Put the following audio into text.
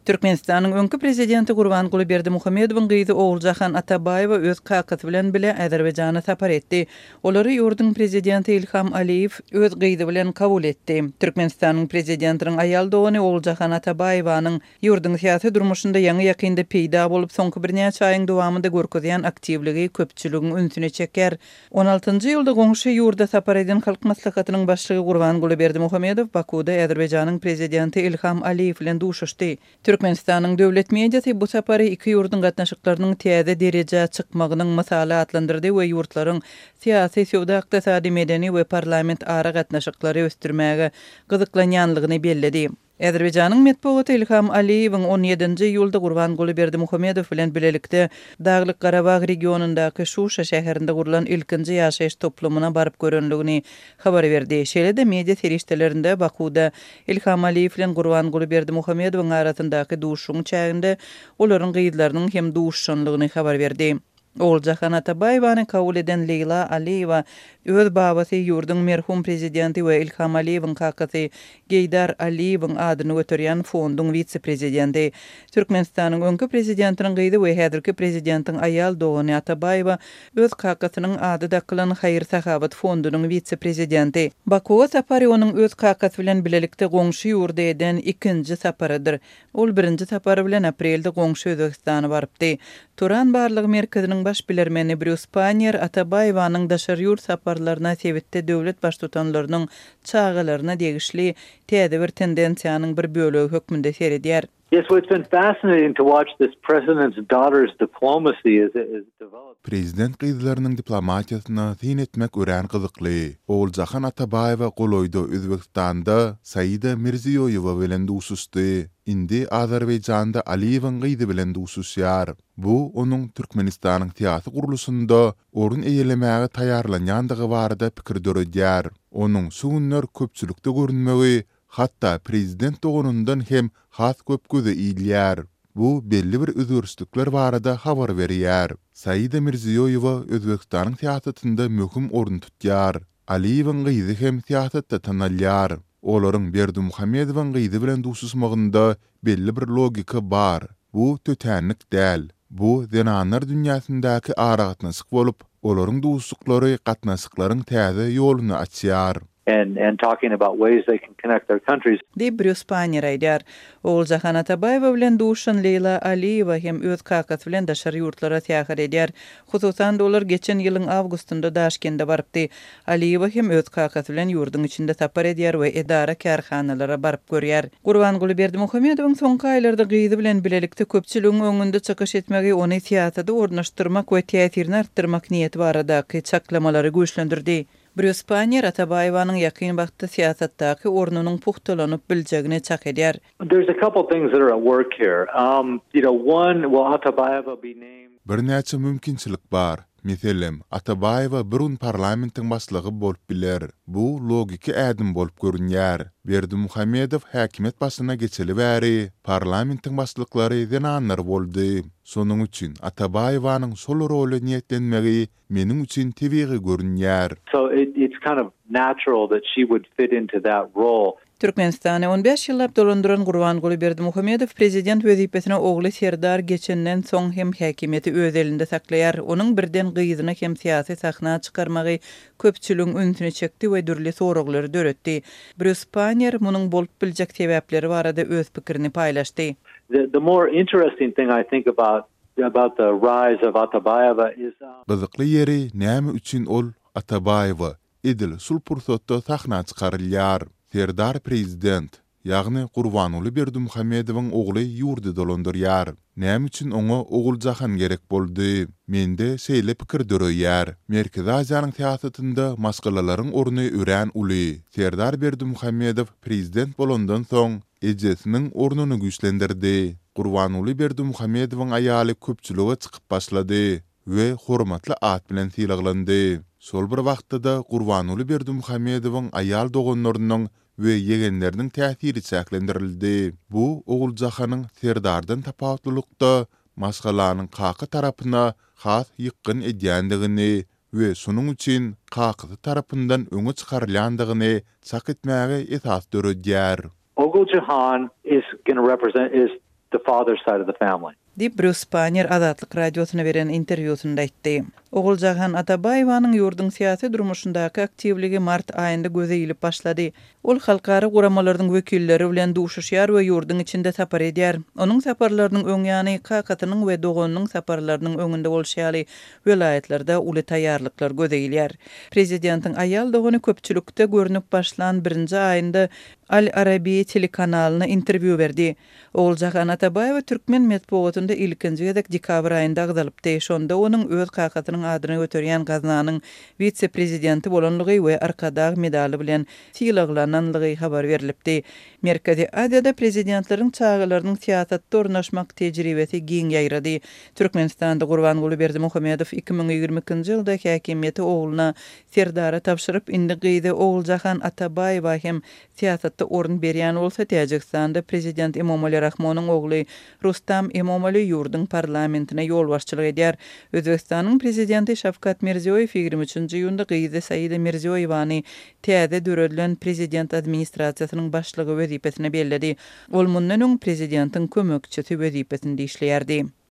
Türkmenistanyň öňkü prezidenti Gurbanguly Berdimuhammedowyň gyzy Oguljahan Atabayew öz kakaty bilen bile Azerbaijana sapar etdi. Olary ýurdun prezidenti Ilham Aliyew öz gyzy bilen kabul etdi. Türkmenistanyň prezidentiniň aýal dogany Oguljahan Atabayewanyň ýurdun syýasy durmuşynda ýaňy ýakynda peýda bolup soňky birnäçe aýyň dowamında görkezýän aktivligi köpçüligiň ünsüne çeker. 16-njy ýylda goňşy ýurda sapar eden halk maslahatynyň başlygy Gurbanguly Berdimuhammedow Bakuda Azerbaijanyň prezidenti Ilham Aliyew bilen duşuşdy. Türkmenistanyň döwlet mediasy bu sapary iki ýurdun gatnaşyklarynyň täze derejä çykmagynyň misaly atlandyrdy we ýurtlaryň syýasy, sowda, ykdysady, medeni we parlament ara gatnaşyklary ösdürmäge gyzyklanýanlygyny bellädi. Azerbaijanyň medeniýeti Ilham Aliyewiň 17-nji ýylda Gurbanguly Berdimuhammedow bilen bilelikde Daglyk Garabag regionundaky Şuşa şäherinde gurulan ilkinji ýaşaýyş toplumuna baryp görenligini habar berdi. Şeýle-de media serişdelerinde Bakuda Ilham Aliyew bilen Gurbanguly Berdimuhammedowyň arasyndaky duşuň çäginde olaryň gyýdlarynyň hem duşşanlygyny habar berdi. Oguljahan Atabayewany kabul eden Leyla Aliyewa öz babasy ýurdun merhum prezidenti we Ilham Aliyewiň kakaty Geýdar Aliyewiň adyny göterýän fonduň vitse-prezidenti. Türkmenistanyň öňkü prezidentiniň gyzy we häzirki prezidentiň aýal dogany Atabayewa öz kakatynyň ady dakylan Haýyr Sahabat fondunyň vitse-prezidenti. Bakuga sapary onuň öz kakasy bilen bilelikde goňşy ýurda eden ikinji saparydyr. Ol birinji sapary bilen aprelde goňşy Özbekistana barypdy. Turan barlygy merkeziniň baş bilermeni Bruce Panier Atabayewanyň daşary ýurt saparlaryna sebitde döwlet baş tutanlarynyň çağalaryna degişli täze bir tendensiýanyň bir bölegi hökmünde seredýär. Yes, well, it's been fascinating to watch this president's daughter's diplomacy as developed. Prezident gyzlarynyň diplomatiýasyna tin etmek ören gyzykly. Oguljahan Atabayew goloýda Özbekistanda Saida Mirziyoyewa bilen duşuşdy. Indi Azerbaijanda Aliyewiň gyzy bilen duşuşýar. Bu onuň Türkmenistanyň syýasy gurulusynda orun eýelemäge taýarlanýandygy barada pikir döredýär. Onuň sugunlar köpçülükde görünmegi hatta prezident dogonundan hem has köp göze iýilýär. Bu belli bir özgörüşlikler barada habar berýär. Saida Mirziyoyewa Özbekistanyň syýasatynda möhüm orun tutýar. Aliyewiň gyzy hem syýasatda tanalýar. Olaryň Berdimuhammedowyň gyzy bilen duşuşmagynda belli bir logika bar. Bu tötänlik däl. Bu zenanlar dünýäsindaky aragatnaşyk bolup, olaryň duşuşyklary gatnaşyklaryň täze ýoluny açýar. And talking about ways they can connect their countries. Bruce Panier aýdýar. Oguljahan Atabayew bilen duşan Leyla Aliyewa hem öz kakasy bilen daşary ýurtlara täýär edýär. Hususan dolar geçen ýylyň awgustynda Daşkende barypdy. Aliyewa hem öz kakasy bilen ýurdun içinde sapar edýär we edara kärhanalara baryp görýär. Gurbanguly Berdimuhammedowyň soňky aýlarda gyzy bilen bilelikde köpçüligiň öňünde çykyş etmegi ony syýasada ornaşdyrmak we täsirini artdyrmak niýeti baradaky çaklamalary güýçlendirdi. Bruce Panier Atabayewanyň ýakyn wagtda syýasatdaky ornunyň puhtalanyp biljegine çak edýär. There's a couple things that are at work here. One, will Atabayewa be named? Bir näçe mümkinçilik bar. Meselem, Atabayewa burun parlamentiň başlygy bolup biler. Bu logiki ädim bolup görünýär. Berdimuhammedow häkimet başyna geçeli bäri parlamentiň başlyklary zenanlar boldy. Sonuň üçin Atabayewanyň sol rolu niýetlenmegi meniň üçin tebigy görünýär. So it's kind of natural that she would fit into that role. Türkmenistany 15 ýyllap dolandyran Gurbanguly Berdimuhammedow prezident wezipetine ogly Serdar geçenden soň hem häkimeti öz elinde saklaýar. Onuň birden gyzyny hem syýasy sahna çykarmagy köpçüligiň ünsüne çekdi we dürli soraglary döretdi. Bruce Panier munyň bolup biljek sebäpleri barada öz pikirini paýlaşdy. The more interesting thing I think about the rise of Atabayewa is Gyzykly ýeri näme üçin ol Atabayewa edil sul pursatda sahna çykarylýar. Serdar prezident, ýagny Gurbanguly Berdimuhammedowyň ogly ýurdy dolandyrýar. Näme üçin oňa Oguljahan gerek boldy? Mende şeýle pikir döreýär. Merkezi Aziýanyň syýasatynda masgalalaryň orny ören uly. Serdar Berdimuhammedow prezident bolandan soň ejesiniň ornuny güýçlendirdi. Gurbanguly Berdimuhammedowyň aýaly köpçülige çykyp başlady we hormatly at bilen syýlaglandy. Sol bir wagtda Gurbanguly Berdimuhammedowyň aýal doganlarynyň we yegenleriniň täsiri çäklendirildi. Bu Oguljahanyň Serdardan tapawatlykda masgalanyň kaky tarapyna has ýykyn edýändigini we şonuň üçin kakı tarapyndan öňe çykarylýandygyny çak etmäge esas döredýär. Oguljahan is the father's side of the family. Dip Bruce Spanier Azatlyk radiosuna beren interwýusunda aýtdy. Oguljahan Atabaýewanyň ýurdun syýasy durmuşyndaky aktivligi mart aýynda gözeýilip başlady. Ol halkara guramalaryň wekilleri bilen duşuşýar we ýurdun içinde sapar edýär. Onuň saparlarynyň öňýany kakatynyň we dogonynyň saparlarynyň öňünde bolşýaly welaýetlerde uly taýýarlyklar gözeýilýär. Prezidentiň aýal dogony köpçülikde görünüp başlan 1-nji aýynda Al Arabiya telekanalyna interwýu berdi. Oguljahan Atabaýew türkmen medeniýetinde ilkinji gezek dekabr aýynda agdalypdy. Şonda onuň öz kakatynyň adyny göterýän gaznanyň vitse-prezidenti bolanlygy we arkadag medali bilen tiýlaglananlygy habar berilipdi. Merkezi Aziýada prezidentleriň çağılarynyň siýasatda ornaşmak tejribesi giň ýaýrady. Türkmenistanda Gurbanguly Berdimuhammedow 2022-nji ýylda häkimiýeti oğluna Serdara tapşyryp indi gyýdy Oguljahan Atabaýew hem siýasatda orun berýän bolsa Täjikistanda prezident Emomali Rahmonyň ogly Rustam Emomali ýurdun parlamentine ýol başçylyk edýär. Özbekistanyň prezidenti Şavkat Mirziýoýew 23-nji ýylda gyýdy Saýida Mirziýoýewany täze döredilen prezident administrasiýasynyň başlygy wezipesine bellädi. Ol mundan öň prezidentiň kömekçisi wezipesinde işleýärdi.